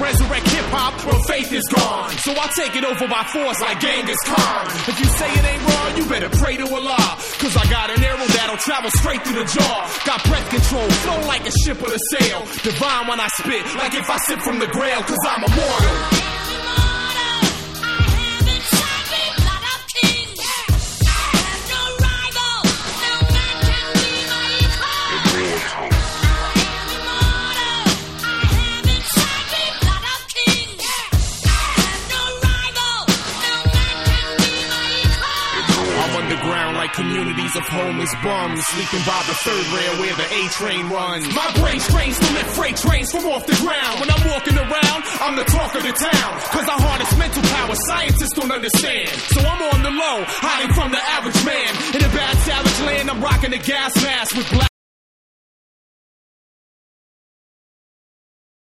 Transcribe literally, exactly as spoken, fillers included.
resurrect hip-hop, well, faith is gone. So I'll take it over by force like Genghis Khan. If you say it ain't wrong, you better pray to Allah. Cause I got an arrow that'll travel straight through the jaw. Got breath control, flow like a ship with a sail. Divine when I spit, like if I sip from the grail, cause I'm immortal. Like communities of homeless bums, sleeping by the third rail where the A train runs. My brain strains to lift freight trains from off the ground. When I'm walking around, I'm the talk of the town. Cause I harness mental power scientists don't understand. So I'm on the low, hiding from the average man. In a bad savage land, I'm rocking a gas mask with black